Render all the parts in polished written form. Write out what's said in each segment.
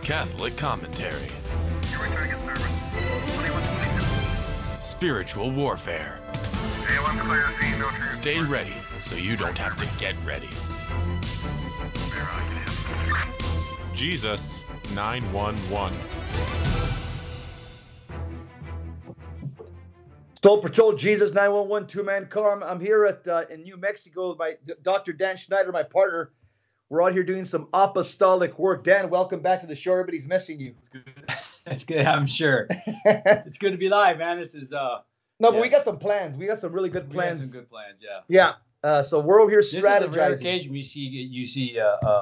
Catholic commentary. Spiritual warfare. Stay ready so you don't have to get ready. Jesus 911. Soul Patrol, Jesus 911, two-man car. I'm here in New Mexico with my Dr. Dan Schneider, my partner. We're out here doing some apostolic work. Dan, welcome back to the show. Everybody's missing you. That's good, I'm sure. It's good to be live, man. This is but we got some plans. We got some really good plans. We got some good plans, yeah. Yeah. So we're over here strategizing. This is a rare occasion you see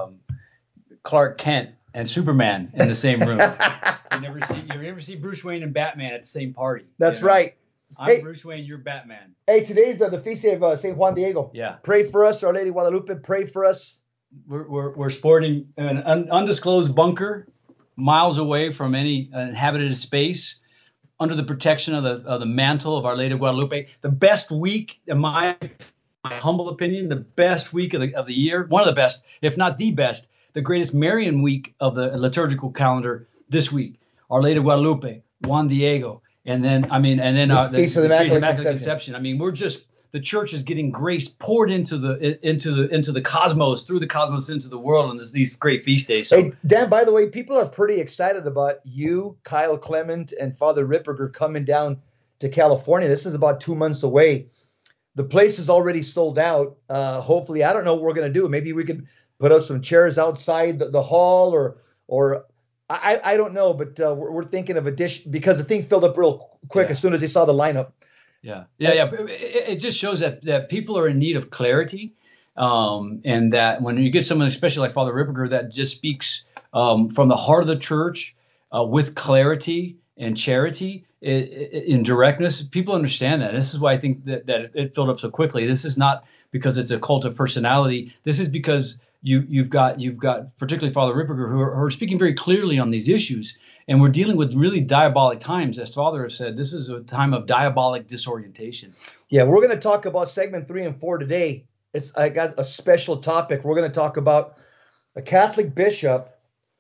Clark Kent and Superman in the same room. you never see Bruce Wayne and Batman at the same party. That's right. I'm Bruce Wayne, you're Batman. Hey, today's the feast day of St. Juan Diego. Yeah. Pray for us, Our Lady Guadalupe. Pray for us. We're sporting an undisclosed bunker miles away from any inhabited space, under the protection of the mantle of Our Lady of Guadalupe. The best week, in my humble opinion, the best week of the year, one of the best, if not the best, the greatest Marian week of the liturgical calendar this week. Our Lady of Guadalupe, Juan Diego, and then the Feast of the Immaculate Conception. I mean, the church is getting grace poured into the cosmos, through the cosmos into the world on these great feast days. So, hey, Dan, by the way, people are pretty excited about you, Kyle Clement, and Father Ripperger coming down to California. This is about 2 months away. The place is already sold out. Hopefully, I don't know what we're going to do. Maybe we could put up some chairs outside the hall or I don't know, but we're thinking of a dish because the thing filled up real quick as soon as they saw the lineup. Yeah. It just shows that people are in need of clarity, and that when you get someone, especially like Father Ripperger, that just speaks from the heart of the church with clarity and charity in directness, people understand that. This is why I think that it filled up so quickly. This is not because it's a cult of personality. This is because you've got particularly Father Ripperger who are speaking very clearly on these issues. And we're dealing with really diabolic times. As Father has said, this is a time of diabolic disorientation. Yeah, we're going to talk about segment 3 and 4 today. I got a special topic. We're going to talk about a Catholic bishop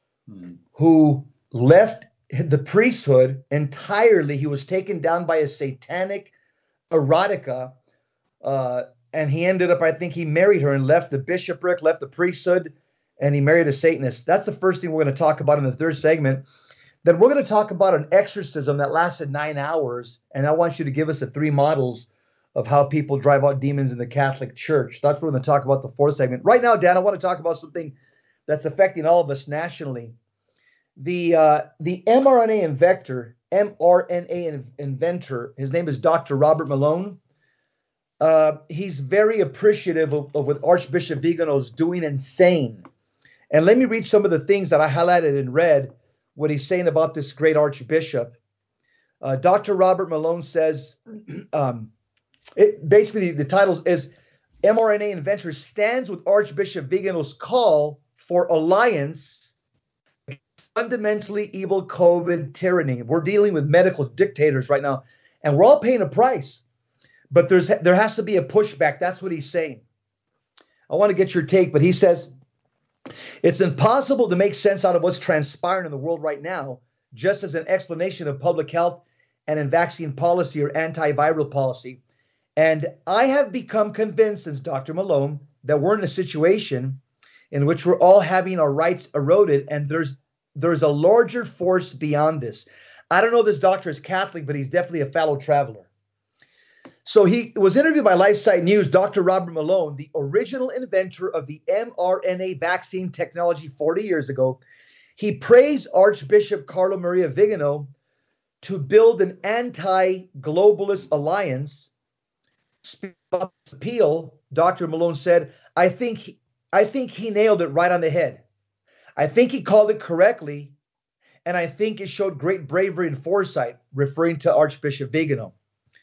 who left the priesthood entirely. He was taken down by a satanic erotica, and he ended up, I think he married her and left the bishopric, left the priesthood, and he married a Satanist. That's the first thing we're going to talk about in the third segment. Then we're going to talk about an exorcism that lasted 9 hours, and I want you to give us the 3 models of how people drive out demons in the Catholic Church. That's what we're going to talk about the fourth segment. Right now, Dan, I want to talk about something that's affecting all of us nationally. The mRNA inventor, his name is Dr. Robert Malone. He's very appreciative of what Archbishop Vigano is doing and saying. And let me read some of the things that I highlighted and read, what he's saying about this great archbishop. Dr. Robert Malone says, basically the title is mRNA Inventor Stands with Archbishop Vigano's Call for Alliance Against Fundamentally Evil COVID Tyranny. We're dealing with medical dictators right now, and we're all paying a price. But there has to be a pushback. That's what he's saying. I want to get your take, but he says, it's impossible to make sense out of what's transpiring in the world right now, just as an explanation of public health and in vaccine policy or antiviral policy. And I have become convinced, since Dr. Malone, that we're in a situation in which we're all having our rights eroded, and there's a larger force beyond this. I don't know if this doctor is Catholic, but he's definitely a fellow traveler. So he was interviewed by LifeSite News. Dr. Robert Malone, the original inventor of the mRNA vaccine technology 40 years ago, he praised Archbishop Carlo Maria Vigano to build an anti-globalist alliance. Speaking about this appeal, Dr. Malone said, I think he nailed it right on the head. I think he called it correctly, and I think it showed great bravery and foresight, referring to Archbishop Vigano.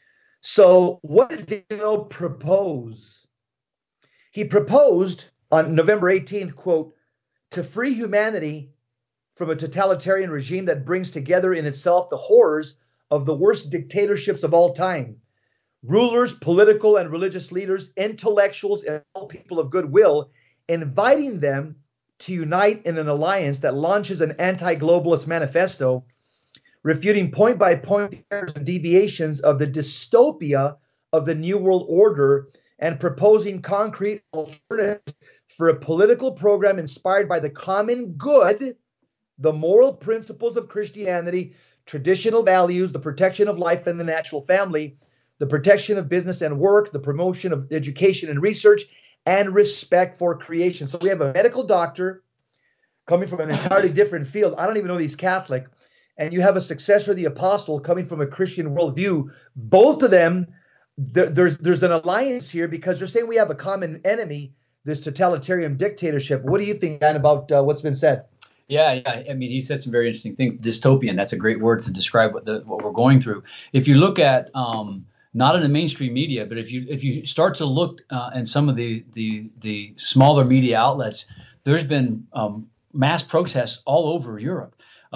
So what did Vigano propose? He proposed on November 18th, quote, to free humanity from a totalitarian regime that brings together in itself the horrors of the worst dictatorships of all time. Rulers, political and religious leaders, intellectuals, and all people of goodwill, inviting them to unite in an alliance that launches an anti-globalist manifesto, refuting point-by-point errors and deviations of the dystopia of the New World Order and proposing concrete alternatives for a political program inspired by the common good, the moral principles of Christianity, traditional values, the protection of life and the natural family, the protection of business and work, the promotion of education and research, and respect for creation. So we have a medical doctor coming from an entirely different field. I don't even know he's Catholic. And you have a successor of the apostle coming from a Christian worldview. Both of them, there's an alliance here because they're saying we have a common enemy, this totalitarian dictatorship. What do you think, Dan, about what's been said? Yeah. I mean, he said some very interesting things. Dystopian, that's a great word to describe what we're going through. If you look at not in the mainstream media, but if you start to look in some of the smaller media outlets, there's been mass protests all over Europe.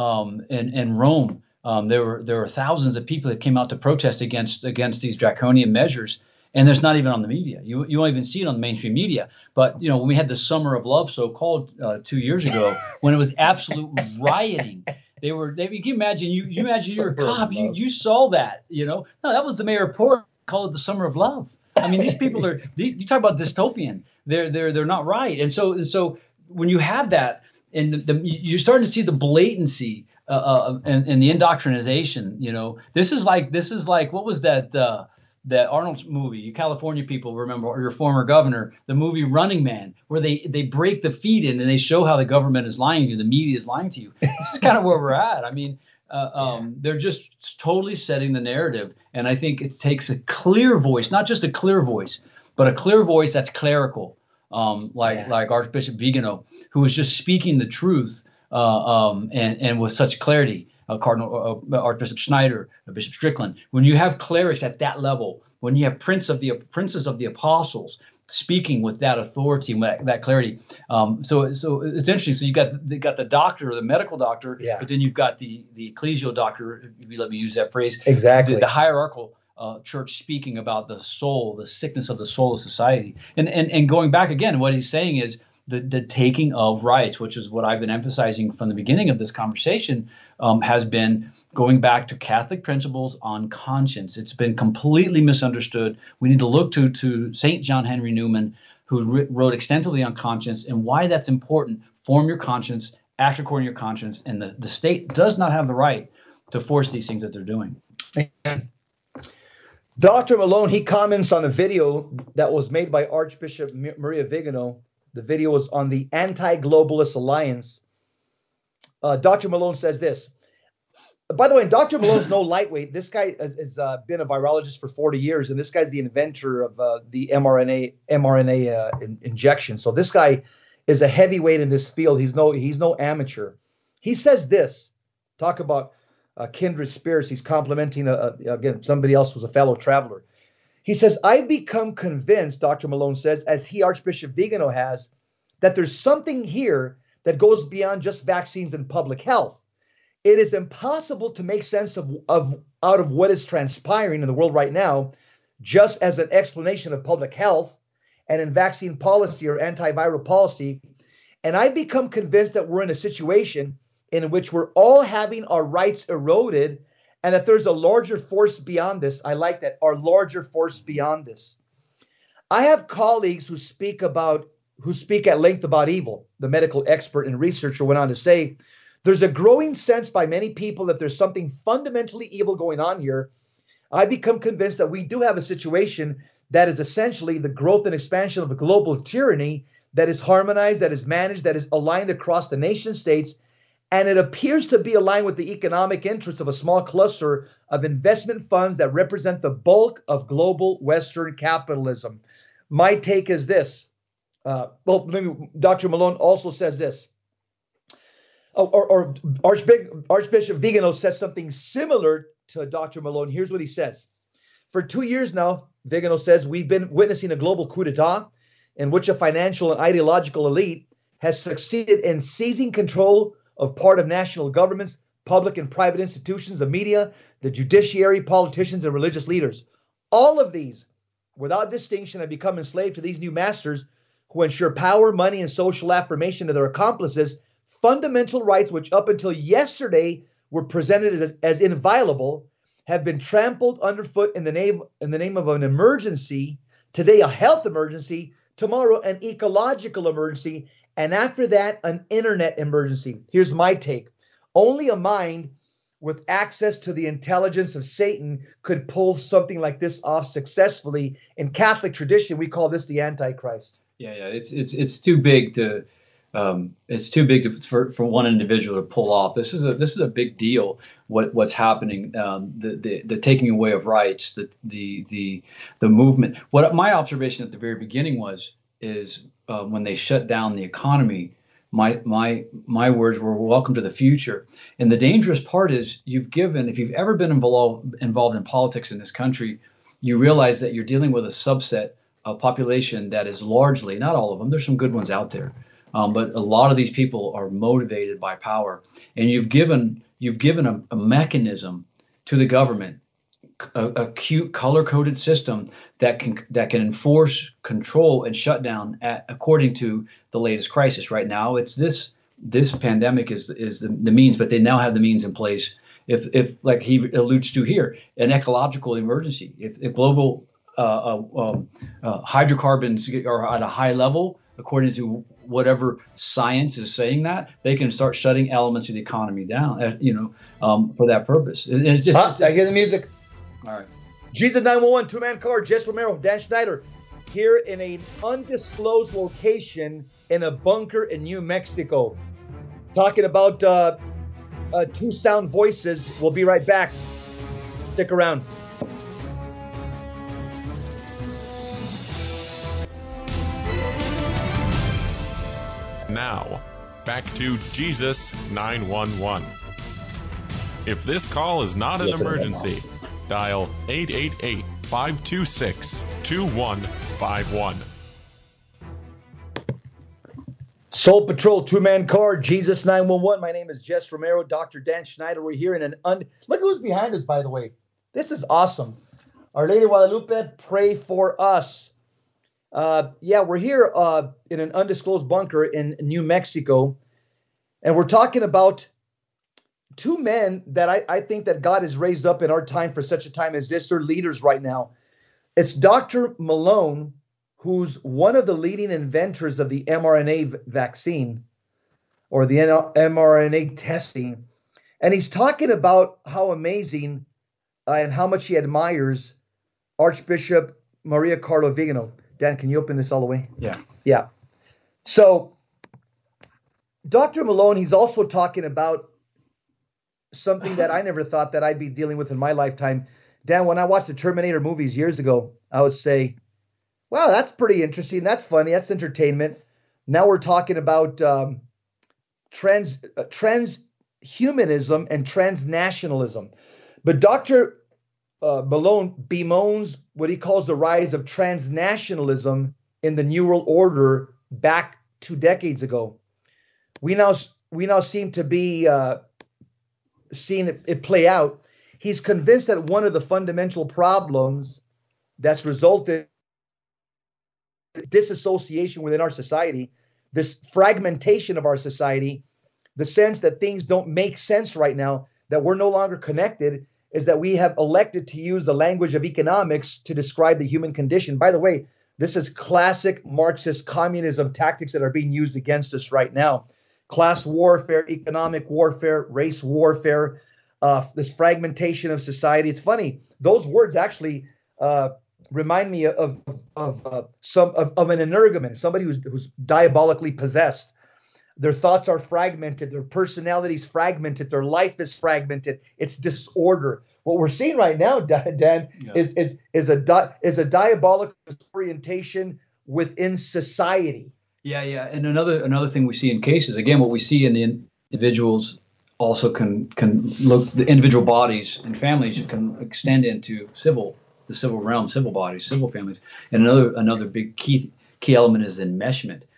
In Rome, there were thousands of people that came out to protest against these draconian measures, and there's not even on the media. You won't even see it on the mainstream media. But when we had the Summer of Love, so-called, 2 years ago, when it was absolute rioting. You can imagine you were a cop. You saw that. No, that was the mayor of Portland. Called it the Summer of Love. I mean, these people you talk about dystopian. They're not right. And so when you have that, and you're starting to see the blatancy and the indoctrination. This is like what was that Arnold movie? You California people remember, or your former governor, the movie Running Man, where they break the feed in and they show how the government is lying to you, the media is lying to you. This is kind of where we're at. I mean, they're just totally setting the narrative, and I think it takes a clear voice, not just a clear voice, but a clear voice that's clerical, like Archbishop Vigano, who was just speaking the truth and with such clarity. Archbishop Schneider, Bishop Strickland. When you have clerics at that level, when you have princes of the apostles speaking with that authority and that clarity, so it's interesting. So they got the doctor, the medical doctor, but then you've got the ecclesial doctor, if you let me use that phrase, exactly, the hierarchical church speaking about the soul, the sickness of the soul of society, and going back again, what he's saying is the taking of rights, which is what I've been emphasizing from the beginning of this conversation, has been going back to Catholic principles on conscience. It's been completely misunderstood. We need to look to St. John Henry Newman, who wrote extensively on conscience and why that's important. Form your conscience, act according to your conscience, and the state does not have the right to force these things that they're doing. Dr. Malone, he comments on a video that was made by Archbishop Maria Vigano. The video was on the Anti-Globalist Alliance. Dr. Malone says this. By the way, Dr. Malone's no lightweight. This guy has been a virologist for 40 years, and this guy's the inventor of the mRNA injection. So this guy is a heavyweight in this field. He's no amateur. He says this. Talk about kindred spirits. He's complimenting, again, somebody else who's a fellow traveler. He says, I've become convinced, Dr. Malone says, as Archbishop Vigano has, that there's something here that goes beyond just vaccines and public health. It is impossible to make sense out of what is transpiring in the world right now, just as an explanation of public health and in vaccine policy or antiviral policy. And I've become convinced that we're in a situation in which we're all having our rights eroded, and that there's a larger force beyond this. I like that, our larger force beyond this. I have colleagues who speak at length about evil. The medical expert and researcher went on to say, there's a growing sense by many people that there's something fundamentally evil going on here. I become convinced that we do have a situation that is essentially the growth and expansion of a global tyranny that is harmonized, that is managed, that is aligned across the nation states. And it appears to be aligned with the economic interests of a small cluster of investment funds that represent the bulk of global Western capitalism. My take is this. Maybe Dr. Malone also says this. Or Archbishop Vigano says something similar to Dr. Malone. Here's what he says. For 2 years now, Vigano says, we've been witnessing a global coup d'etat in which a financial and ideological elite has succeeded in seizing control of part of national governments, public and private institutions, the media, the judiciary, politicians, and religious leaders. All of these, without distinction, have become enslaved to these new masters who ensure power, money, and social affirmation to their accomplices, fundamental rights which up until yesterday were presented as inviolable have been trampled underfoot in the name of an emergency, today a health emergency, tomorrow an ecological emergency, and after that an internet emergency. Here's my take. Only a mind with access to the intelligence of Satan could pull something like this off successfully. In Catholic tradition, we call this the Antichrist. Yeah, it's too big to for one individual to pull off. This is a big deal. What's happening? The taking away of rights, the movement. What my observation at the very beginning is when they shut down the economy. My words were welcome to the future. And the dangerous part is if you've ever been involved in politics in this country, you realize that you're dealing with a subset of population that is largely, not all of them, there's some good ones out there, but a lot of these people are motivated by power. And you've given a mechanism to the government, a cute color-coded system that can enforce, control, and shut down according to the latest crisis. Right now, it's this pandemic is the means, but they now have the means in place. If like he alludes to here, an ecological emergency, if global hydrocarbons are at a high level, according to whatever science is saying, that they can start shutting elements of the economy down, for that purpose. And it's just, I hear the music. All right. Jesus 911, two-man car, Jess Romero, Dan Schneider, here in an undisclosed location in a bunker in New Mexico. Talking about two sound voices. We'll be right back. Stick around. Now, back to Jesus 911. If this call is not an emergency, dial 888-526-2151. Soul Patrol, two-man car, Jesus 911. My name is Jess Romero, Dr. Dan Schneider. We're here in an look who's behind us, by the way. This is awesome. Our Lady of Guadalupe, pray for us. We're here in an undisclosed bunker in New Mexico, and we're talking about two men that I think that God has raised up in our time for such a time as this. They're leaders right now. It's Dr. Malone, who's one of the leading inventors of the mRNA vaccine or the mRNA testing. And he's talking about how amazing and how much he admires Archbishop Maria Carlo Vigano. Dan, can you open this all the way? Yeah. Yeah. So Dr. Malone, he's also talking about something that I never thought that I'd be dealing with in my lifetime. Dan, when I watched the Terminator movies years ago, I would say, wow, that's pretty interesting. That's funny. That's entertainment. Now we're talking about transhumanism and transnationalism. But Dr. Malone bemoans what he calls the rise of transnationalism in the New World Order back 2 decades ago. We now seem to be seeing it play out. He's convinced that one of the fundamental problems that's resulted in disassociation within our society, this fragmentation of our society, the sense that things don't make sense right now, that we're no longer connected, is that we have elected to use the language of economics to describe the human condition. By the way, this is classic Marxist communism tactics that are being used against us right now. Class warfare, economic warfare, race warfare, this fragmentation of society. It's funny. Those words actually remind me of an energumen, somebody who's diabolically possessed. Their thoughts are fragmented. Their personalities fragmented. Their life is fragmented. It's disorder. What we're seeing right now, Dan, is a diabolical orientation within society. Yeah. And another thing we see in cases, again, what we see in the individuals also can look, the individual bodies and families can extend into the civil realm, civil bodies, civil families. And another big key element is enmeshment.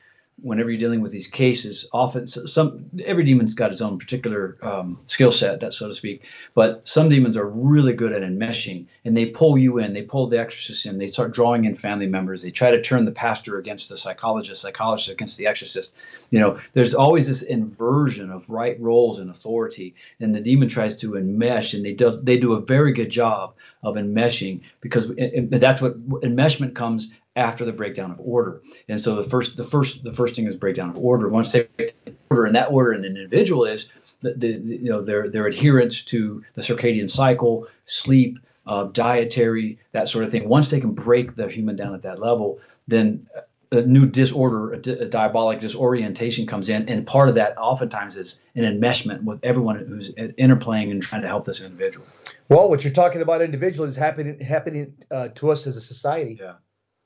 whenever you're dealing with these cases, often every demon's got its own particular skill set, that so to speak. But some demons are really good at enmeshing, and they pull you in. They pull the exorcist in. They start drawing in family members. They try to turn the pastor against the psychologist against the exorcist. There's always this inversion of right roles and authority, and the demon tries to enmesh, and they do a very good job of enmeshing, because that's what enmeshment comes after the breakdown of order. And so the first thing is breakdown of order. Once they break order, and that order in an individual is their adherence to the circadian cycle, sleep, dietary, that sort of thing. Once they can break the human down at that level, then a new disorder, a diabolic disorientation comes in, and part of that oftentimes is an enmeshment with everyone who's interplaying and trying to help this individual. Well, what you're talking about individually is happening to us as a society. Yeah.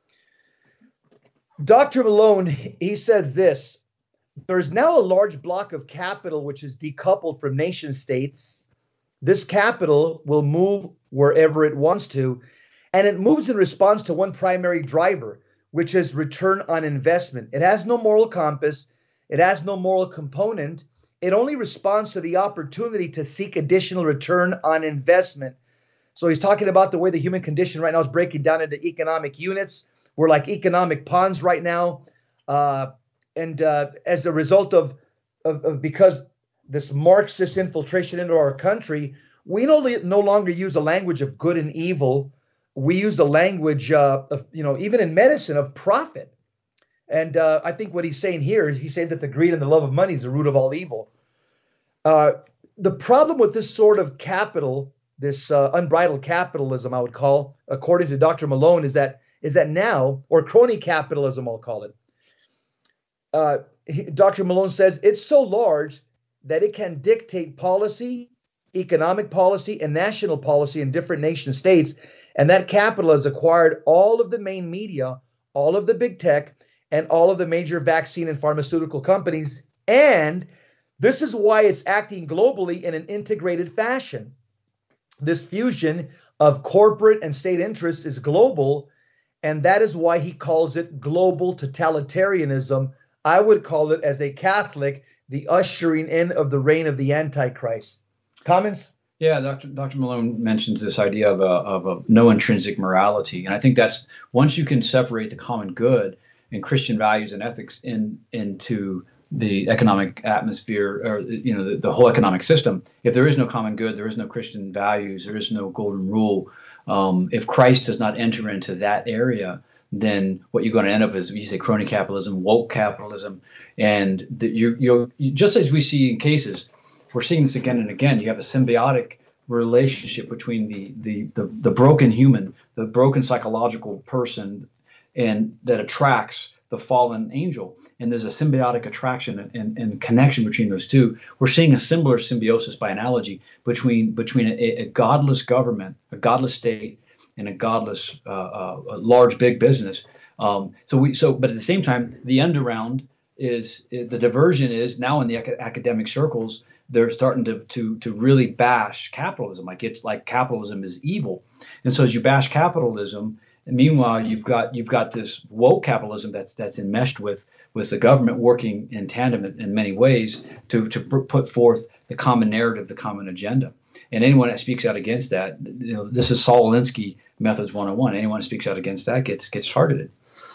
Dr. Malone, he said this: there's now a large block of capital which is decoupled from nation states. This capital will move wherever it wants to, and it moves in response to one primary driver, which is return on investment. It has no moral compass. It has no moral component. It only responds to the opportunity to seek additional return on investment. So he's talking about the way the human condition right now is breaking down into economic units. We're like economic pawns right now. And as a result of because this Marxist infiltration into our country, we no longer use a language of good and evil. We use the language of, even in medicine, of profit. And I think what he's saying here is he's saying that the greed and the love of money is the root of all evil. The problem with this sort of capital, this unbridled capitalism, I would call, according to Dr. Malone, is that now, or crony capitalism, I'll call it. Dr. Malone says it's so large that it can dictate policy, economic policy, and national policy in different nation states. And that capital has acquired all of the main media, all of the big tech, and all of the major vaccine and pharmaceutical companies. And this is why it's acting globally in an integrated fashion. This fusion of corporate and state interests is global, and that is why he calls it global totalitarianism. I would call it, as a Catholic, the ushering in of the reign of the Antichrist. Comments? Yeah, Dr. Malone mentions this idea of a no intrinsic morality, and I think that's once you can separate the common good and Christian values and ethics into the economic atmosphere, or the whole economic system. If there is no common good, there is no Christian values, there is no golden rule. If Christ does not enter into that area, then what you're going to end up is, you say, crony capitalism, woke capitalism, and you're just as we see in cases. We're seeing this again and again. You have a symbiotic relationship between the broken human, the broken psychological person, and that attracts the fallen angel. And there's a symbiotic attraction and connection between those two. We're seeing a similar symbiosis, by analogy, between a godless government, a godless state, and a godless large big business. But at the same time, the underground is the diversion is now in the academic circles. They're starting to really bash capitalism, like capitalism is evil. And so as you bash capitalism, and meanwhile you've got this woke capitalism that's enmeshed with the government working in tandem in many ways to put forth the common narrative, the common agenda. And anyone that speaks out against that, this is Saul Alinsky Methods 101. Anyone who speaks out against that gets targeted.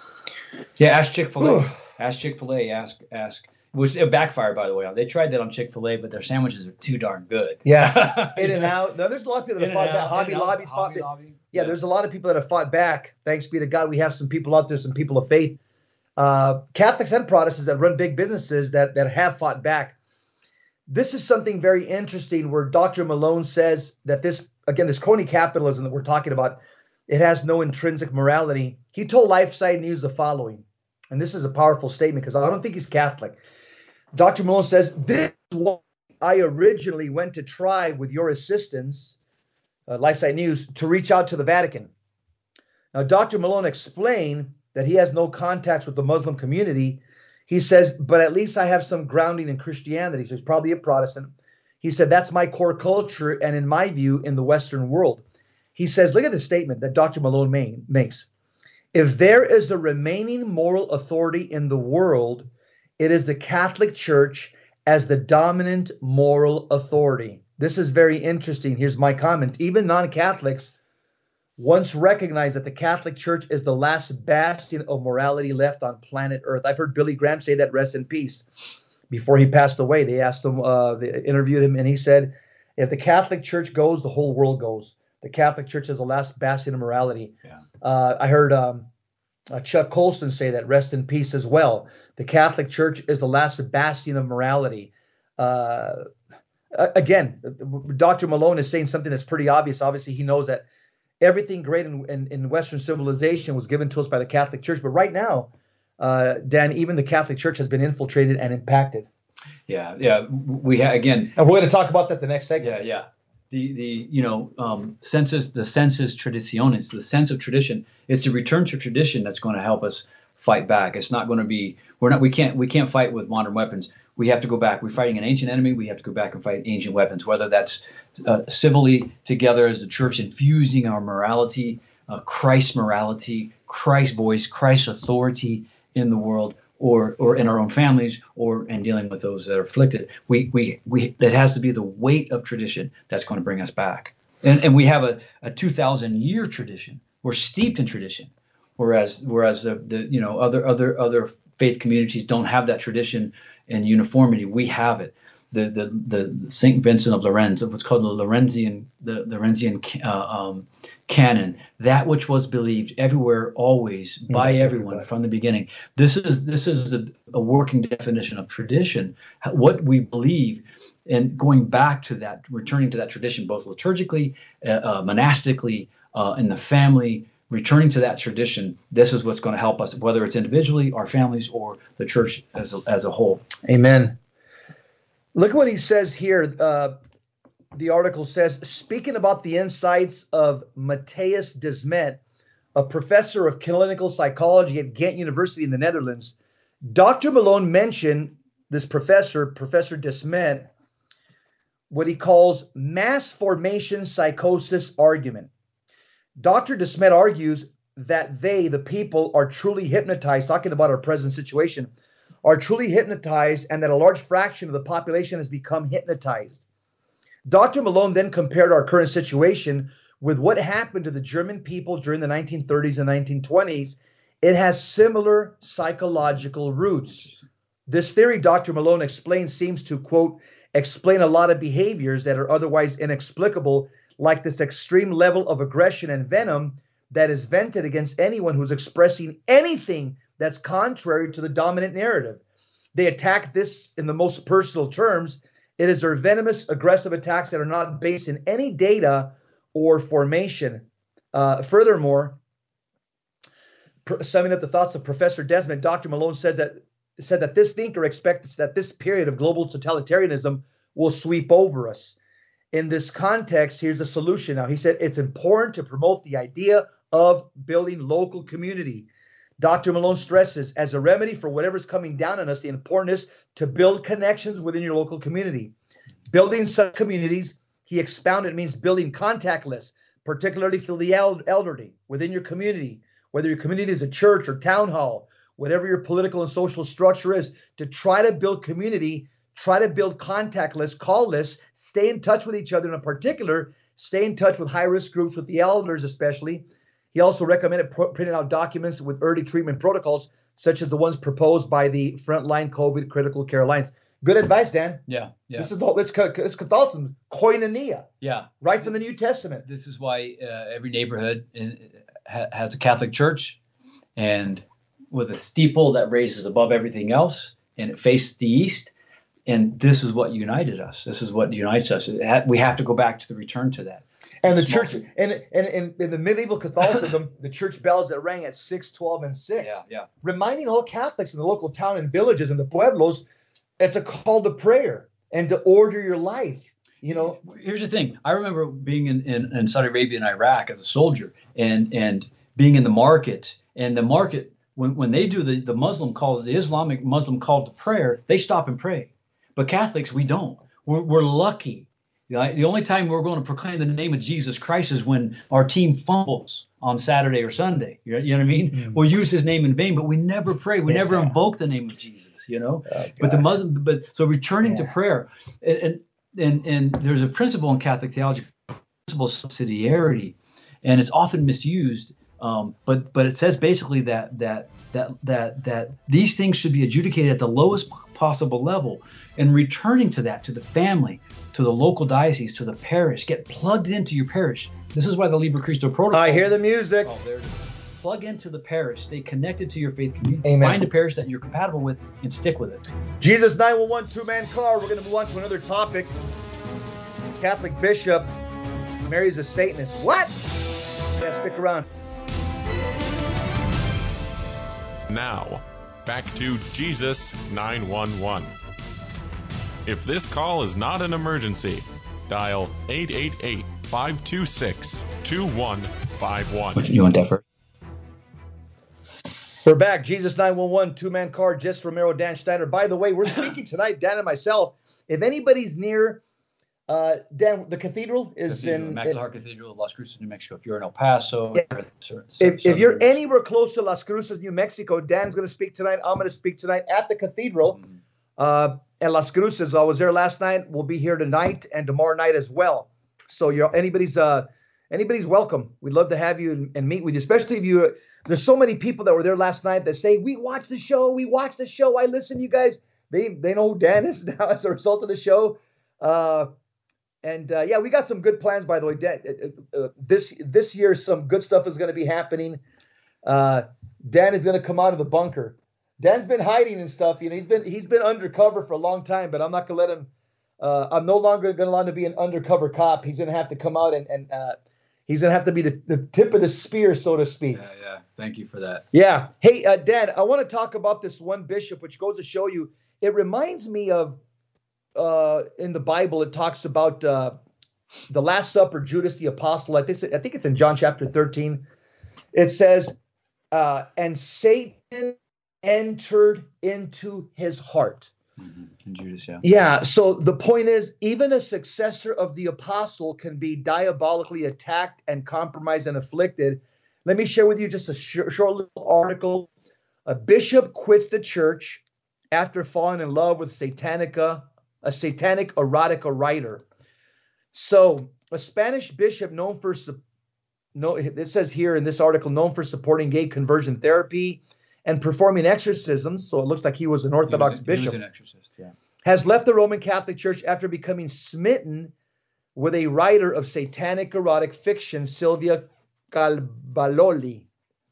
Yeah, ask Chick-fil-A. Ask Chick-fil-A. Ask. Which it backfired, by the way. They tried that on Chick-fil-A, but their sandwiches are too darn good. Yeah, In-N-Out. No, there's a lot of people that have fought back. Hobby Lobby fought back. Yeah, there's a lot of people that have fought back. Thanks be to God, we have some people out there, some people of faith, Catholics and Protestants that run big businesses that have fought back. This is something very interesting where Dr. Malone says that this crony capitalism that we're talking about, it has no intrinsic morality. He told LifeSite News the following, and this is a powerful statement because I don't think he's Catholic. Dr. Malone says, this is what I originally went to try with your assistance, LifeSite News, to reach out to the Vatican. Now, Dr. Malone explained that he has no contacts with the Muslim community. He says, but at least I have some grounding in Christianity. So he's probably a Protestant. He said, that's my core culture. And in my view, in the Western world, he says, look at the statement that Dr. Malone makes. If there is a remaining moral authority in the world, It is the Catholic Church as the dominant moral authority. This is very interesting. Here's my comment. Even non-Catholics once recognized that the Catholic Church is the last bastion of morality left on planet Earth. I've heard Billy Graham say that, rest in peace. Before he passed away, they asked him, they interviewed him, and he said, if the Catholic Church goes, the whole world goes. The Catholic Church is the last bastion of morality. Yeah. I heard Chuck Colson say that, rest in peace as well. The Catholic Church is the last bastion of morality. Again, Dr. Malone is saying something that's pretty obvious. Obviously, he knows that everything great in Western civilization was given to us by the Catholic Church. But right now, Dan, even the Catholic Church has been infiltrated and impacted. Yeah. Again, and we're going to talk about that the next segment. Yeah. The sensus traditionis, the sense of tradition. It's a return to tradition that's going to help us fight back. It's not going to be. We can't fight with modern weapons. We have to go back. We're fighting an ancient enemy. We have to go back and fight ancient weapons, whether that's civilly together as the church infusing our morality, Christ's morality, Christ's voice, Christ's authority in the world, or in our own families, or in dealing with those that are afflicted. That has to be the weight of tradition that's going to bring us back. And we have a 2,000-year tradition. We're steeped in tradition, whereas the other faith communities don't have that tradition and uniformity. We have it. The Saint Vincent of Lérins, what's called the Lorenzian canon, that which was believed everywhere, always, by everyone from the beginning. This is a working definition of tradition. What we believe, and going back to that, returning to that tradition, both liturgically, monastically, in the family. Returning to that tradition, this is what's going to help us, whether it's individually, our families, or the church as a whole. Amen. Look at what he says here. The article says, speaking about the insights of Matthijs Desmet, a professor of clinical psychology at Ghent University in the Netherlands, Dr. Malone mentioned this Professor Desmet, what he calls mass formation psychosis argument. Dr. Desmet argues that the people, are truly hypnotized, talking about our present situation, are truly hypnotized, and that a large fraction of the population has become hypnotized. Dr. Malone then compared our current situation with what happened to the German people during the 1930s and 1920s. It has similar psychological roots. This theory, Dr. Malone explains, seems to, quote, explain a lot of behaviors that are otherwise inexplicable, like this extreme level of aggression and venom that is vented against anyone who's expressing anything that's contrary to the dominant narrative. They attack this in the most personal terms. It is their venomous, aggressive attacks that are not based in any data or formation. Furthermore, summing up the thoughts of Professor Desmet, Dr. Malone said that this thinker expects that this period of global totalitarianism will sweep over us. In this context, here's the solution. Now, he said it's important to promote the idea of building local community. Dr. Malone stresses, as a remedy for whatever's coming down on us, the importance to build connections within your local community. Building such communities, he expounded, means building contactless, particularly for the elderly within your community, whether your community is a church or town hall, whatever your political and social structure is, to try to build community. Try to build contactless, call lists, stay in touch with each other. In particular, stay in touch with high-risk groups, with the elders especially. He also recommended printing out documents with early treatment protocols, such as the ones proposed by the Frontline COVID Critical Care Alliance. Good advice, Dan. Yeah. This is Catholicism, koinonia. Yeah. Right from the New Testament. This is why every neighborhood has a Catholic church, and with a steeple that raises above everything else, and it faces the east. And this is what united us. This is what unites us. We have to go back to the return to that. And the church, and in the medieval Catholicism, the church bells that rang at 6, 12, and 6, reminding all Catholics in the local town and villages and the pueblos, it's a call to prayer and to order your life. You know, here's the thing. I remember being in Saudi Arabia and Iraq as a soldier, and being in the market, and the market when they do the Muslim call, the Islamic Muslim call to prayer, they stop and pray. But Catholics, we don't. We're lucky The only time we're going to proclaim the name of Jesus Christ is when our team fumbles on Saturday or Sunday. You know what I mean? Mm. We'll use his name in vain, but we never pray. We never invoke the name of Jesus, you know? But the Muslim, so returning to prayer, and there's a principle in Catholic theology, principle of subsidiarity, and it's often misused. But it says basically that these things should be adjudicated at the lowest possible level, and returning to that, to the family, to the local diocese, to the parish, get plugged into your parish. This is why the Liber Christo protocol. I hear the music. Oh, there it is. Plug into the parish, stay connected to your faith community. Amen. Find a parish that you're compatible with and stick with it. Jesus 911 two-man car. We're going to move on to another topic. Catholic bishop marries a Satanist. What? Yeah, stick around. Now, back to Jesus 911. If this call is not an emergency, dial 888-526-2151. You want that first? We're back. Jesus 911 two-man car. Jess Romero, Dan Steiner. By the way, we're speaking tonight, Dan and myself. If anybody's near, Dan, the cathedral is in Immaculate Heart Cathedral, Las Cruces, New Mexico. If you're in El Paso, if you're anywhere close to Las Cruces, New Mexico, Dan's going to speak tonight. I'm going to speak tonight at the cathedral at Las Cruces. I was there last night. We'll be here tonight and tomorrow night as well. So anybody's welcome. We'd love to have you and meet with you, especially if you. There's so many people that were there last night that say, we watched the show. I listen to you guys. They know who Dan is now as a result of the show. Yeah, we got some good plans, by the way. This year, some good stuff is going to be happening. Dan is going to come out of the bunker. Dan's been hiding and stuff. You know, he's been undercover for a long time, but I'm not going to let him. I'm no longer going to allow him to be an undercover cop. He's going to have to come out and he's going to have to be the tip of the spear, so to speak. Yeah. Thank you for that. Yeah. Hey, Dan, I want to talk about this one bishop, which goes to show you. It reminds me of in the Bible, it talks about the Last Supper, Judas the Apostle. I think it's in John chapter 13. It says, and Satan entered into his heart. And Judas, yeah. Yeah. So the point is, even a successor of the apostle can be diabolically attacked and compromised and afflicted. Let me share with you just a short little article. A bishop quits the church after falling in love with a satanic erotica writer. So a Spanish bishop it says here in this article, known for supporting gay conversion therapy and performing exorcisms, so it looks like he was an Orthodox bishop, he was an exorcist, yeah, has left the Roman Catholic Church after becoming smitten with a writer of satanic erotic fiction, Silvia Calvaloli.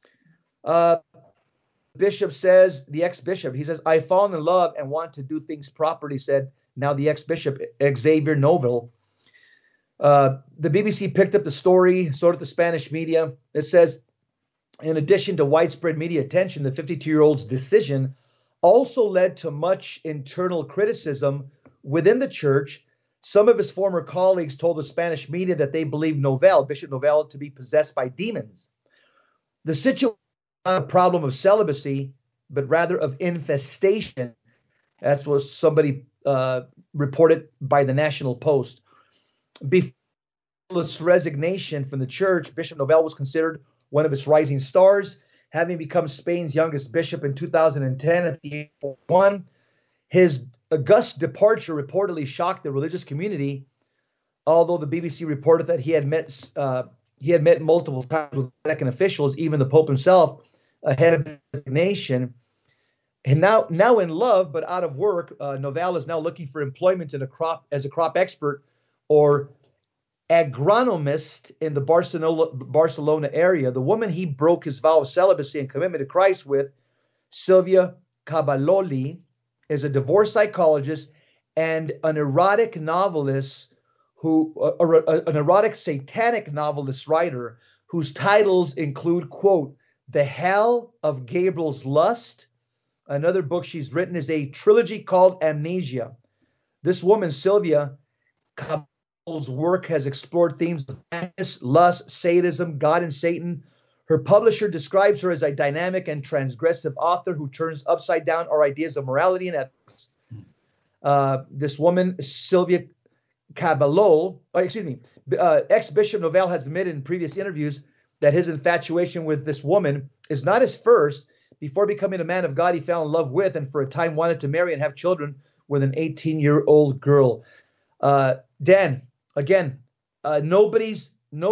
Bishop says, the ex-bishop, he says, I've fallen in love and want to do things properly, said now the ex-bishop Xavier Noville. The BBC picked up the story, so did the Spanish media. It says, in addition to widespread media attention, the 52-year-old's decision also led to much internal criticism within the church. Some of his former colleagues told the Spanish media that they believed Bishop Novelle, to be possessed by demons. The situation is not a problem of celibacy, but rather of infestation. That's what somebody reported by the National Post. Before his resignation from the church, Bishop Novelle was considered one of its rising stars, having become Spain's youngest bishop in 2010 at the age of 41. His august departure reportedly shocked the religious community, although the BBC reported that he had met multiple times with Vatican officials, even the Pope himself, ahead of his resignation. And now in love but out of work, Novelle is now looking for employment as a crop expert or agronomist in the Barcelona area. The woman he broke his vow of celibacy and commitment to Christ with, Silvia Calvaloli, is a divorce psychologist and an erotic novelist an erotic satanic novelist writer whose titles include, quote, The Hell of Gabriel's Lust. Another book she's written is a trilogy called Amnesia. This woman, Silvia Calvaloli's work has explored themes of madness, lust, sadism, God and Satan. Her publisher describes her as a dynamic and transgressive author who turns upside down our ideas of morality and ethics. This woman, Silvia Caballot, ex-Bishop Novell has admitted in previous interviews that his infatuation with this woman is not his first. Before becoming a man of God, he fell in love with and for a time wanted to marry and have children with an 18-year-old girl. Dan, again, nobody's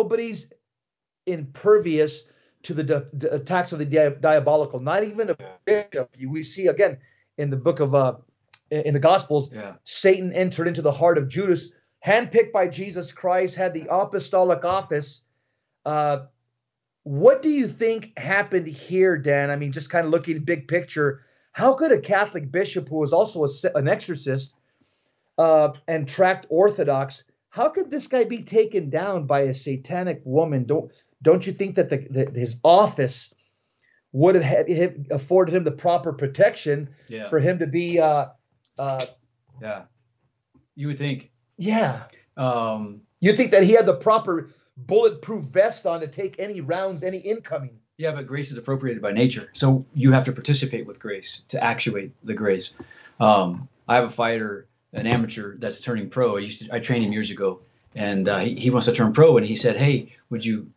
impervious to the attacks of the diabolical. Not even a bishop. We see again in the book of in the Gospels, Satan entered into the heart of Judas, handpicked by Jesus Christ, had the apostolic office. What do you think happened here, Dan? I mean, just kind of looking big picture, how could a Catholic bishop who was also an exorcist and tracked Orthodox, how could this guy be taken down by a satanic woman? Don't you think that his office would have afforded him the proper protection for him to be? You would think. Yeah. You think that he had the proper bulletproof vest on to take any rounds, any incoming. Yeah, but grace is appropriated by nature. So you have to participate with grace to actuate the grace. I have a fighter, an amateur that's turning pro. I trained him years ago, and he wants to turn pro. And he said, "Hey, would you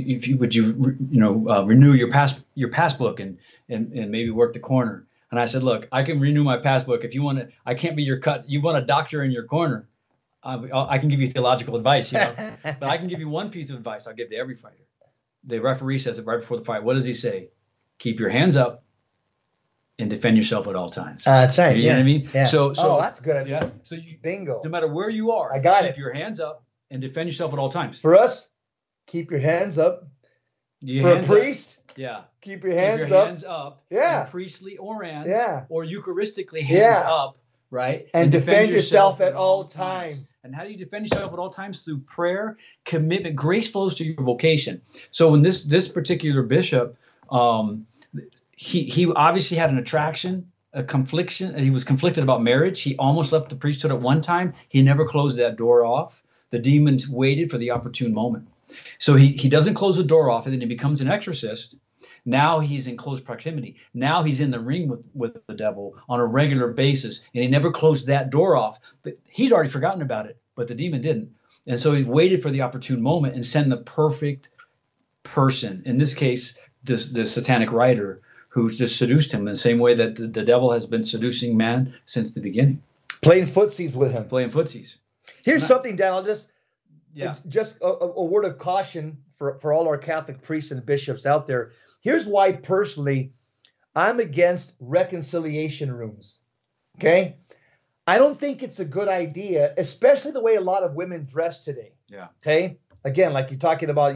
renew your pass book and maybe work the corner?" And I said, "Look, I can renew my pass book if you want to. I can't be your cut. You want a doctor in your corner. I can give you theological advice, but I can give you one piece of advice I'll give to every fighter. The referee says it right before the fight. What does he say? Keep your hands up and defend yourself at all times." That's right. You know what I mean? Yeah. So that's good. Yeah. So bingo. No matter where you are, keep your hands up and defend yourself at all times. For us, keep your hands up. For a priest, keep your hands up. Yeah. Priestly orans. Yeah. Or Eucharistically hands up. Right? And defend yourself at all times. And how do you defend yourself at all times? Through prayer, commitment. Grace flows to your vocation. So when this particular bishop, he obviously had an attraction, a confliction. He was conflicted about marriage. He almost left the priesthood at one time. He never closed that door off. The demons waited for the opportune moment. So he doesn't close the door off, and then he becomes an exorcist. Now he's in close proximity. Now he's in the ring with the devil on a regular basis, and he never closed that door off. But he'd already forgotten about it, but the demon didn't. And so he waited for the opportune moment and sent the perfect person. In this case, this satanic writer who just seduced him in the same way that the devil has been seducing man since the beginning. Playing footsies with him. Playing footsies. Here's something, Dan. I'll just a word of caution for all our Catholic priests and bishops out there. Here's why, personally, I'm against reconciliation rooms, okay? I don't think it's a good idea, especially the way a lot of women dress today. Yeah. Okay? Again, like you're talking about,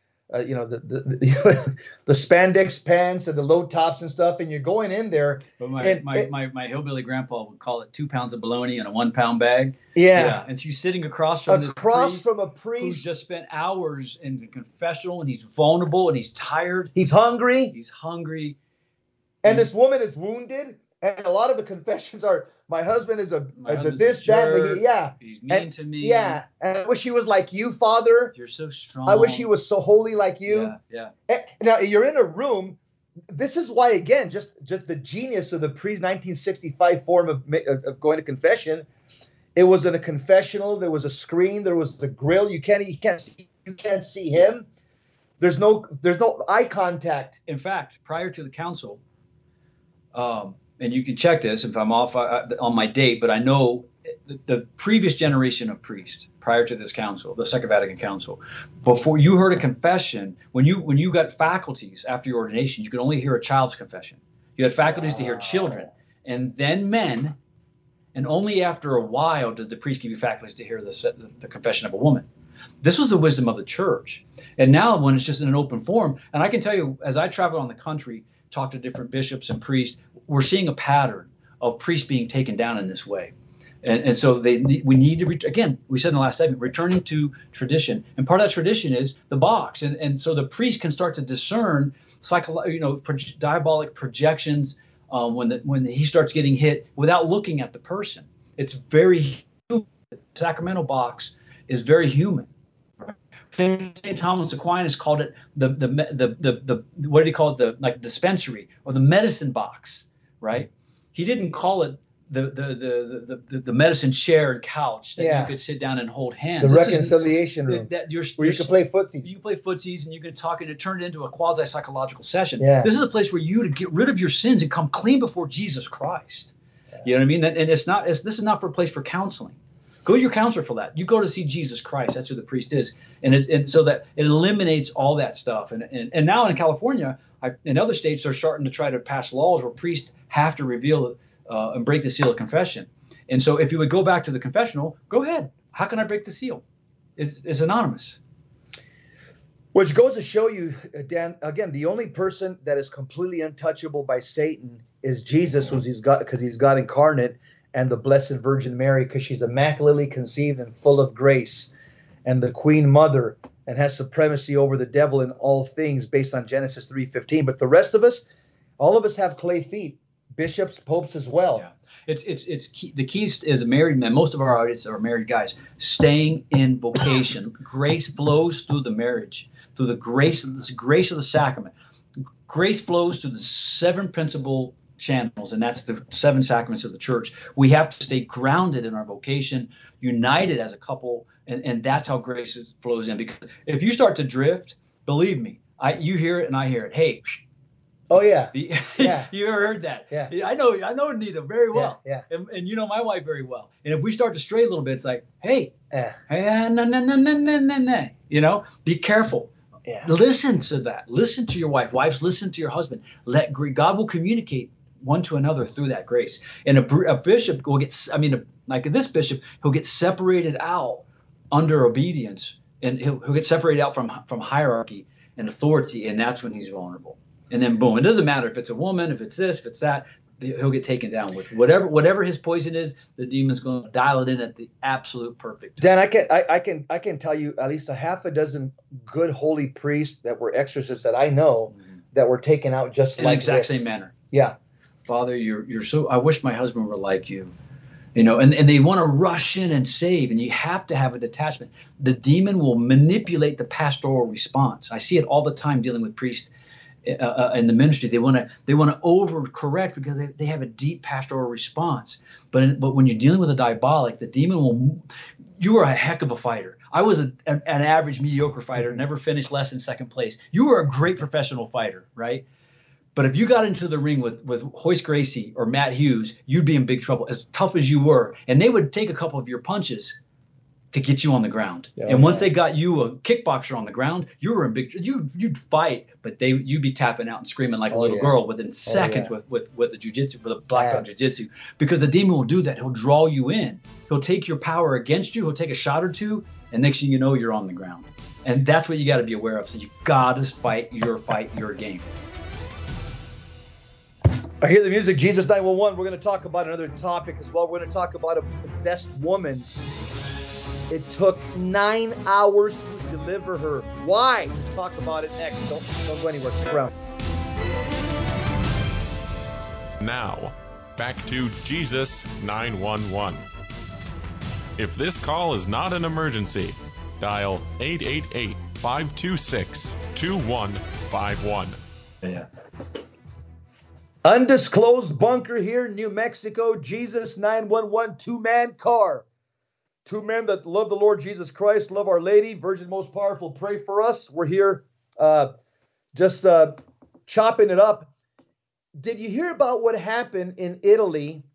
the spandex pants and the low tops and stuff, and you're going in there. But my hillbilly grandpa would call it 2 pounds of bologna in a 1 pound bag. Yeah. And she's sitting across from a priest who's just spent hours in the confessional, and he's vulnerable and he's tired. He's hungry. And this woman is wounded. And a lot of the confessions are, my husband is a this, that, he's mean to me. Yeah. And I wish he was like you, Father. You're so strong. I wish he was so holy like you. Yeah. Now you're in a room. This is why, again, just the genius of the pre-1965 form of going to confession. It was in a confessional. There was a screen. There was the grill. You can't see him. There's no eye contact. In fact, prior to the council, and you can check this if I'm off on my date, but I know the previous generation of priests prior to this council, the Second Vatican Council, before you heard a confession, when you got faculties after your ordination, you could only hear a child's confession. You had faculties to hear children, and then men, and only after a while does the priest give you faculties to hear the confession of a woman. This was the wisdom of the church. And now when it's just in an open forum, and I can tell you, as I travel on the country, talk to different bishops and priests, we're seeing a pattern of priests being taken down in this way. And so we need to, again, we said in the last segment, returning to tradition. And part of that tradition is the box. And so the priest can start to discern diabolic projections when he starts getting hit without looking at the person. It's very human. The sacramental box is very human. St. Thomas Aquinas called it the what did he call it, the dispensary or the medicine box, right? He didn't call it the medicine chair and couch that you could sit down and hold hands. The reconciliation room where you can play footsies. You play footsies and you can talk, and it turned into a quasi-psychological session. Yeah. This is a place where you to get rid of your sins and come clean before Jesus Christ. Yeah. You know what I mean? And this is not for a place for counseling. Go to your counselor for that. You go to see Jesus Christ. That's who the priest is. And so that it eliminates all that stuff. And now in California, in other states, they're starting to try to pass laws where priests have to reveal and break the seal of confession. And so if you would go back to the confessional, go ahead. How can I break the seal? It's anonymous. Which goes to show you, Dan, again, the only person that is completely untouchable by Satan is Jesus, because he's God incarnate, and the Blessed Virgin Mary, because she's immaculately conceived and full of grace, and the Queen Mother, and has supremacy over the devil in all things based on Genesis 3:15. But the rest of us, all of us have clay feet, bishops, popes as well. Yeah. It's key. The key is a married man. Most of our audience are married guys. Staying in vocation. Grace flows through the marriage, through the grace of the sacrament. Grace flows through the 7 principal channels, and that's the 7 sacraments of the church. We have to stay grounded in our vocation, united as a couple, and that's how grace flows in. Because if you start to drift, believe me, you hear it and I hear it. Hey. Oh yeah. Yeah. You ever heard that? Yeah. I know Nita very well. Yeah. And you know my wife very well. And if we start to stray a little bit, it's like, hey, no. You know, be careful. Yeah. Listen to that. Listen to your wife. Wives, listen to your husband. God will communicate one to another through that grace. And a bishop will get, like this bishop, he'll get separated out under obedience, and he'll get separated out from hierarchy and authority, and that's when he's vulnerable. And then boom, it doesn't matter if it's a woman, if it's this, if it's that, he'll get taken down with whatever his poison is. The demon's going to dial it in at the absolute perfect time. Dan, I can tell you at least a half a dozen good holy priests that were exorcists that I know that were taken out just in like the exact this. same manner. Yeah. Father, you're so. I wish my husband were like you. You know, and they want to rush in and save, and you have to have a detachment. The demon will manipulate the pastoral response. I see it all the time dealing with priests in the ministry. They want to overcorrect because they have a deep pastoral response. But when you're dealing with a diabolic, the demon will. You are a heck of a fighter. I was an average, mediocre fighter, never finished less than second place. You were a great professional fighter, right? But if you got into the ring with Hoist Gracie or Matt Hughes, you'd be in big trouble, as tough as you were. And they would take a couple of your punches to get you on the ground. Yeah, and once they got you a kickboxer on the ground, you were in big. You'd fight, but you'd be tapping out and screaming like a little girl within seconds with the jiu-jitsu, with the black belt jiu-jitsu, because the demon will do that. He'll draw you in. He'll take your power against you. He'll take a shot or two, and next thing you know, you're on the ground. And that's what you got to be aware of. So you got to fight your game. I hear the music, Jesus 911. We're going to talk about another topic as well. We're going to talk about a possessed woman. It took 9 hours to deliver her. Why? We'll talk about it next. Don't go anywhere. Stick around. Now, back to Jesus 911. If this call is not an emergency, dial 888-526-2151. Yeah. Undisclosed bunker here, New Mexico. Jesus 911, 2-man car. 2 men that love the Lord Jesus Christ, love Our Lady, Virgin Most Powerful, pray for us. We're here just chopping it up. Did you hear about what happened in Italy?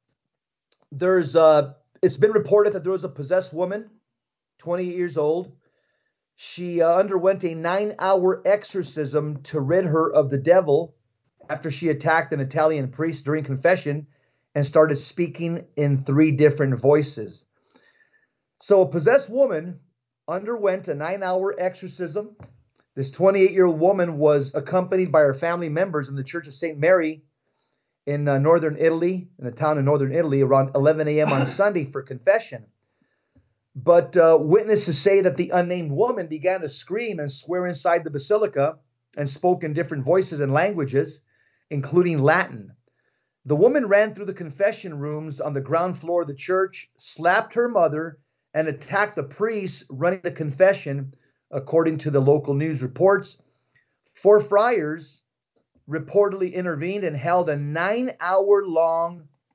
It's been reported that there was a possessed woman, 28 years old. She underwent a 9-hour exorcism to rid her of the devil after she attacked an Italian priest during confession and started speaking in 3 different voices. So a possessed woman underwent a 9-hour exorcism. This 28-year-old woman was accompanied by her family members in the Church of St. Mary in northern Italy, in a town in northern Italy, around 11 a.m. on Sunday for confession. But witnesses say that the unnamed woman began to scream and swear inside the basilica and spoke in different voices and languages, including Latin. The woman ran through the confession rooms on the ground floor of the church, slapped her mother, and attacked the priest running the confession, according to the local news reports. 4 friars reportedly intervened and held a 9-hour-long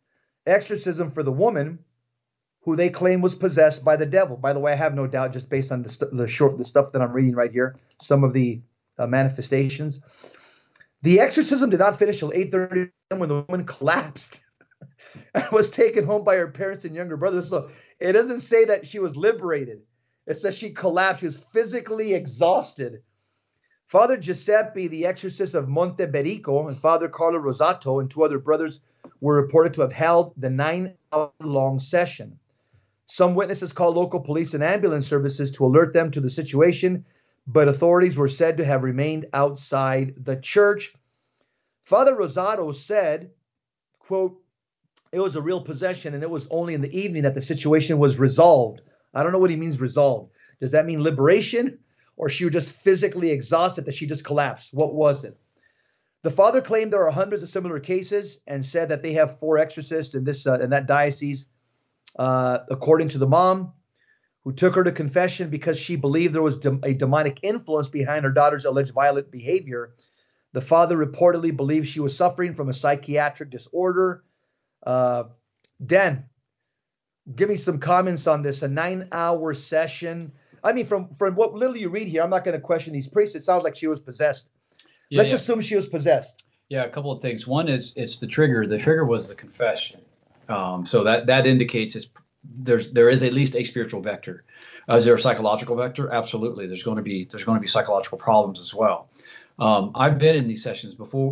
exorcism for the woman who they claim was possessed by the devil. By the way, I have no doubt, just based on the stuff that I'm reading right here, some of the manifestations. The exorcism did not finish till 8:30 when the woman collapsed and was taken home by her parents and younger brother. So it doesn't say that she was liberated. It says she collapsed. She was physically exhausted. Father Giuseppe, the exorcist of Monteberico, and Father Carlo Rosato and 2 other brothers were reported to have held the 9-hour-long session. Some witnesses called local police and ambulance services to alert them to the situation, but authorities were said to have remained outside the church. Father Rosato said, quote, "It was a real possession, and it was only in the evening that the situation was resolved." I don't know what he means resolved. Does that mean liberation? Or she was just physically exhausted that she just collapsed? What was it? The father claimed there are hundreds of similar cases and said that they have 4 exorcists in that diocese. According to the mom, who took her to confession because she believed there was a demonic influence behind her daughter's alleged violent behavior, the father reportedly believed she was suffering from a psychiatric disorder. Dan, give me some comments on this. A 9-hour session. I mean, from what little you read here, I'm not going to question these priests. It sounds like she was possessed. Let's assume she was possessed. Yeah, a couple of things. One is it's the trigger. The trigger was the confession. So that indicates there is at least a spiritual vector. Is there a psychological vector? Absolutely. There's going to be psychological problems as well. I've been in these sessions before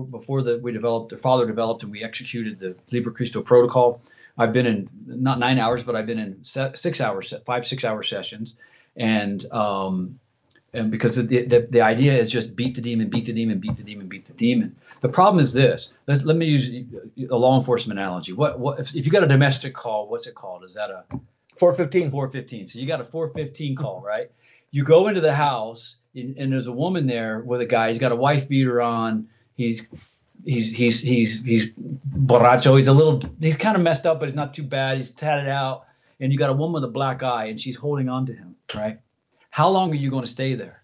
the father developed and we executed the Liber Christo protocol. I've been in not 9 hours, but I've been in 5-6 hour sessions, and because the idea is just beat the demon. The problem is this. Let me use a law enforcement analogy. What if you got a domestic call? What's it called? Is that a 415? 415. So you got a 415 call, right? You go into the house and there's a woman there with a guy. He's got a wife beater on. He's borracho. He's kind of messed up, but he's not too bad. He's tatted out. And you got a woman with a black eye, and she's holding on to him, right? How long are you going to stay there?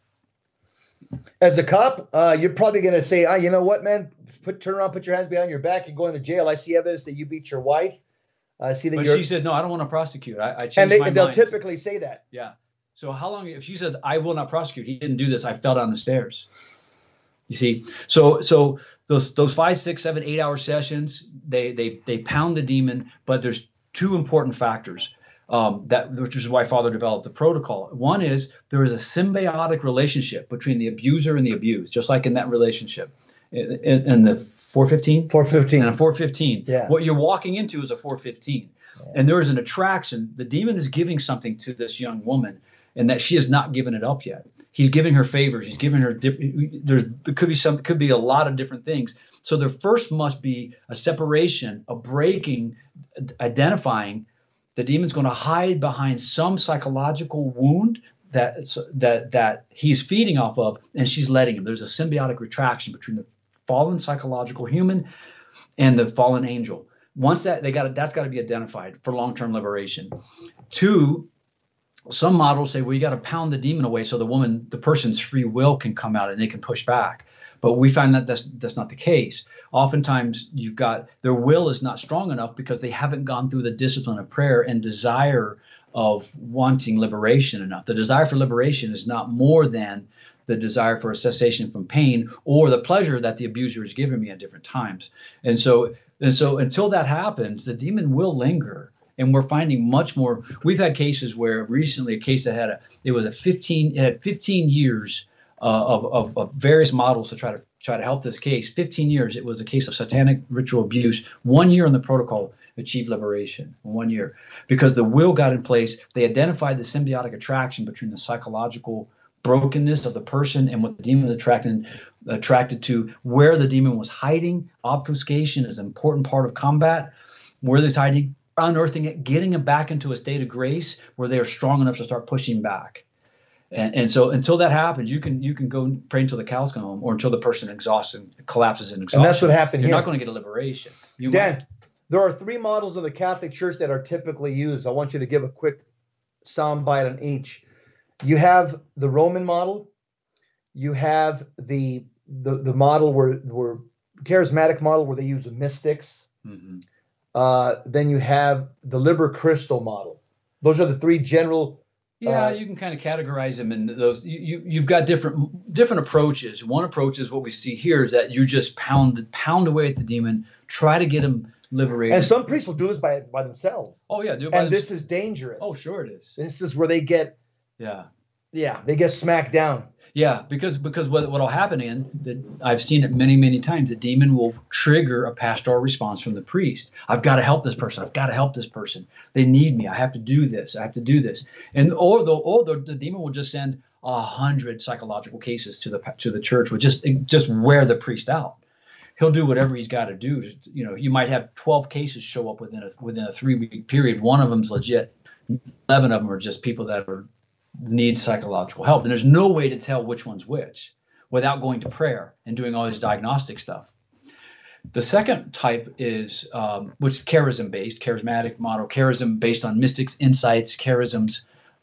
As a cop, you're probably going to say, you know what, man? Turn around, put your hands behind your back, and go into jail. I see evidence that you beat your wife. But she says, no, I don't want to prosecute. I changed my mind. They'll typically say that. Yeah. So how long? If she says, I will not prosecute, he didn't do this, I fell down the stairs. You see, so those 5, 6, 7, 8 hour sessions, they pound the demon, but there's 2 important factors. Which is why Father developed the protocol. One is there is a symbiotic relationship between the abuser and the abused, just like in that relationship. In the 415? 415. And a 415. Yeah. What you're walking into is a 415. Yeah. And there is an attraction. The demon is giving something to this young woman, and that she has not given it up yet. He's giving her favors. He's giving her different. There could be a lot of different things. So there first must be a separation, a breaking, identifying. The demon's going to hide behind some psychological wound that he's feeding off of, and she's letting him. There's a symbiotic retraction between the fallen psychological human and the fallen angel. Once that's got to be identified for long-term liberation. 2, some models say, well, you got to pound the demon away so the person's free will can come out and they can push back. But we find that that's not the case. Oftentimes, their will is not strong enough because they haven't gone through the discipline of prayer and desire of wanting liberation enough. The desire for liberation is not more than the desire for a cessation from pain or the pleasure that the abuser has given me at different times. And so until that happens, the demon will linger. And we're finding much more. We've had cases where recently a case that had 15 years of various models to try to help this case. 15 years. It was a case of satanic ritual abuse. 1 year in the protocol achieved liberation. 1 year, because the will got in place. They identified the symbiotic attraction between the psychological brokenness of the person and what the demon was attracted to. Where the demon was hiding, obfuscation is an important part of combat. Where he's hiding, unearthing it, getting him back into a state of grace where they are strong enough to start pushing back. And so until that happens, you can go and pray until the cows come home, or until the person collapses in exhaustion. And that's what happened You're here. not going to get a liberation. Dan, there are 3 models of the Catholic Church that are typically used. I want you to give a quick soundbite on each. You have the Roman model. You have the model where charismatic model where they use the mystics. Mm-hmm. Then you have the Liber Crystal model. Those are the three general. Yeah, you can kind of categorize them in those. You've got different approaches. One approach is what we see here is that you just pound away at the demon, try to get him liberated. And some priests will do this by themselves. Oh yeah, this is dangerous. Oh sure it is. This is where they get. Yeah, they get smacked down. Yeah, because what'll happen I've seen it many times. The demon will trigger a pastoral response from the priest. I've got to help this person. I've got to help this person. They need me. I have to do this. I have to do this. And or the demon will just send 100 psychological cases to the church, will just wear the priest out. He'll do whatever he's got to do. You might have 12 cases show up within a 3-week period. One of them's legit. 11 of them are just people that need psychological help. And there's no way to tell which one's which without going to prayer and doing all this diagnostic stuff. The second type is, which is charismatic model, charism based on mystics, insights, charisms,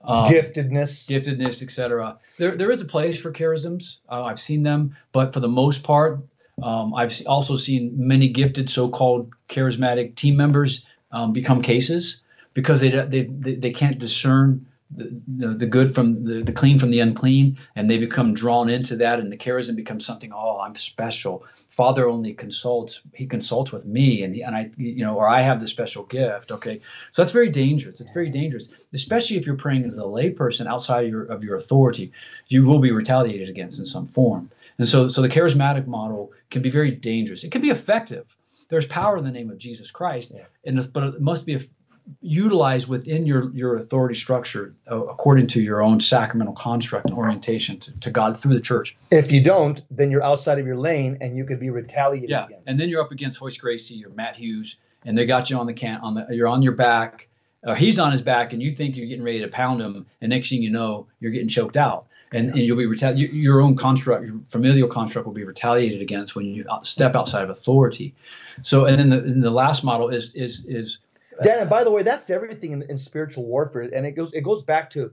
giftedness, etc. There is a place for charisms. I've seen them, but for the most part, I've also seen many gifted so-called charismatic team members become cases because they can't discern the good from the clean from the unclean, and they become drawn into that, and the charism becomes something. Oh, I'm special. Father only consults. He consults with me, and I, or I have the special gift. Okay, so that's very dangerous. It's very dangerous, especially if you're praying as a layperson outside of your authority. You will be retaliated against in some form, and so the charismatic model can be very dangerous. It can be effective. There's power in the name of Jesus Christ, but it must be utilized within your authority structure according to your own sacramental construct and orientation to God through the church. If you don't, then you're outside of your lane and you could be retaliated against. And then you're up against Hoist Gracie or Matt Hughes, and they got you on you're on your back, or he's on his back, and you think you're getting ready to pound him, and next thing you know, you're getting choked out. And you'll be your own construct, your familial construct will be retaliated against when you step outside of authority. So, and then the last model is Dan, and by the way, that's everything in spiritual warfare, and it goes back to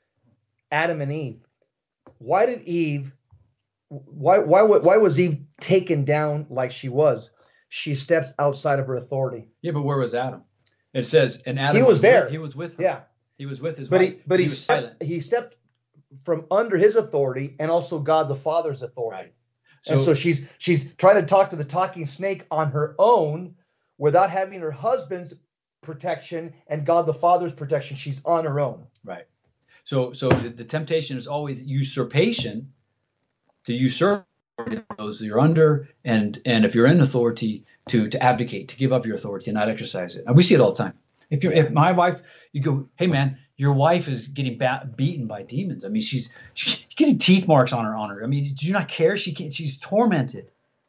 Adam and Eve. Why was Eve taken down like she was? She steps outside of her authority. Yeah, but where was Adam? It says, and Adam he was there. He was with her. Yeah, he was with his wife. But he stepped from under his authority and also God the Father's authority. Right. So she's trying to talk to the talking snake on her own without having her husband's protection and God the Father's protection. She's on her own. Right. So the temptation is always usurpation, to usurp those you're under, and if you're in authority, to abdicate, to give up your authority and not exercise it. And we see it all the time. If my wife, you go, hey man, your wife is getting beaten by demons. I mean, she's getting teeth marks on her. I mean, do you not care? She's tormented.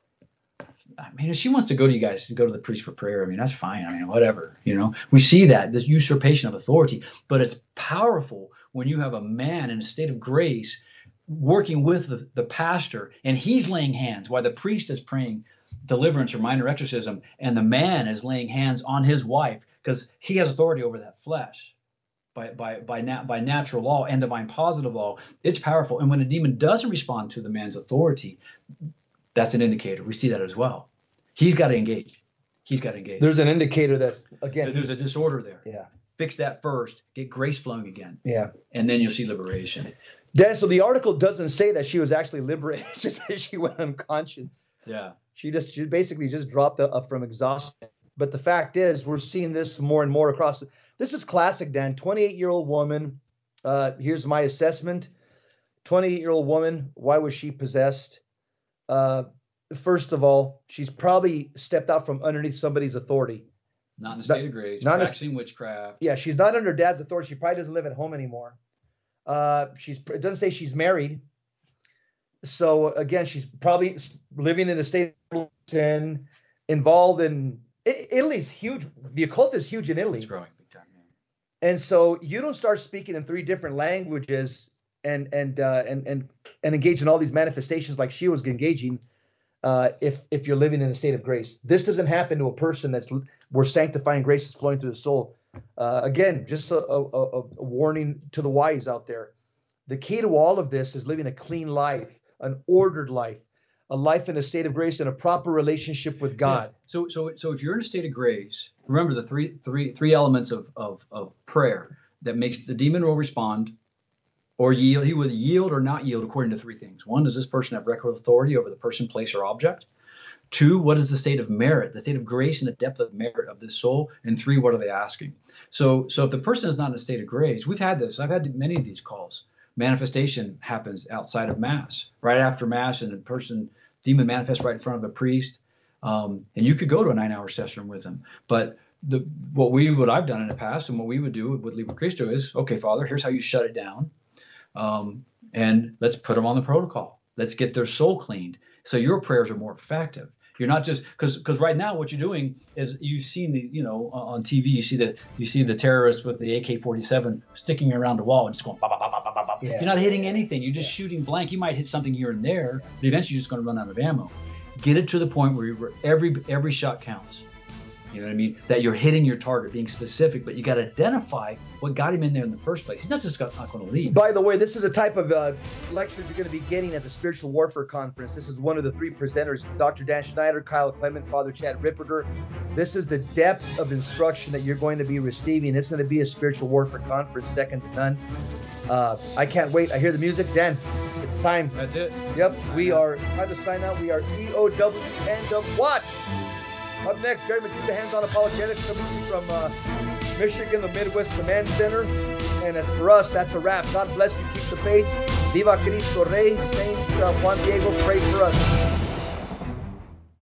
I mean, if she wants to go to you guys, to go to the priest for prayer, I mean, that's fine. I mean, whatever, we see that, this usurpation of authority, but it's powerful when you have a man in a state of grace working with the pastor, and he's laying hands while the priest is praying deliverance or minor exorcism, and the man is laying hands on his wife because he has authority over that flesh by natural law and divine positive law. It's powerful. And when a demon doesn't respond to the man's authority, that's an indicator. We see that as well. He's got to engage. There's an indicator that, again, there's a disorder there. Yeah. Fix that first. Get grace flowing again. Yeah. And then you'll see liberation. Dan, so the article doesn't say that she was actually liberated. It just says she went unconscious. Yeah. She basically just dropped from exhaustion. But the fact is, we're seeing this more and more across. This is classic, Dan. 28-year-old woman. Here's my assessment. 28-year-old woman. Why was she possessed? First of all, she's probably stepped out from underneath somebody's authority. Not in a state of grace. Not practicing witchcraft. Yeah, she's not under dad's authority. She probably doesn't live at home anymore. It doesn't say she's married. So again, she's probably living in a state of sin, involved in Italy's huge. The occult is huge in Italy. It's growing big time. Yeah. And so you don't start speaking in 3 different languages and engage in all these manifestations like she was engaging. If you're living in a state of grace, this doesn't happen to a person where sanctifying grace is flowing through the soul. Again, just a warning to the wise out there. The key to all of this is living a clean life, an ordered life, a life in a state of grace and a proper relationship with God. Yeah. So if you're in a state of grace, remember the three elements of prayer that makes the demon will respond or yield. He will yield or not yield according to three things. One, does this person have record authority over the person, place, or object? Two, what is the state of merit, the state of grace and the depth of merit of this soul? And three, what are they asking? So if the person is not in a state of grace, we've had this. I've had many of these calls. Manifestation happens outside of Mass, right after Mass, and the demon manifests right in front of a priest. And you could go to a 9-hour session with them. But what I've done in the past and what we would do with Liber Christo is, okay, Father, here's how you shut it down. And let's put them on the protocol. Let's get their soul cleaned. So your prayers are more effective. You're not just because right now what you're doing is you've seen on TV you see the terrorists with the AK-47 sticking around the wall and just going bah, bah, bah, bah, bah, bah. Yeah. You're not hitting anything. You're just shooting blank. You might hit something here and there, but eventually you're just going to run out of ammo. Get it to the point where every shot counts. You know what I mean? That you're hitting your target, being specific, but you got to identify what got him in there in the first place. He's not just not going to leave. By the way, this is a type of lectures you're going to be getting at the Spiritual Warfare Conference. This is one of the three presenters, Dr. Dan Schneider, Kyle Clement, Father Chad Ripperger. This is the depth of instruction that you're going to be receiving. It's going to be a Spiritual Warfare Conference, second to none. I can't wait. I hear the music. Dan, it's time. That's it. Yep. We are time to sign out. We are EOW and what? Up next, Gary Majuda, Hands On Apologetics, coming from Michigan, the Midwest Command Center. And as for us, that's a wrap. God bless you. Keep the faith. Viva Cristo Rey. Saint Juan Diego, pray for us.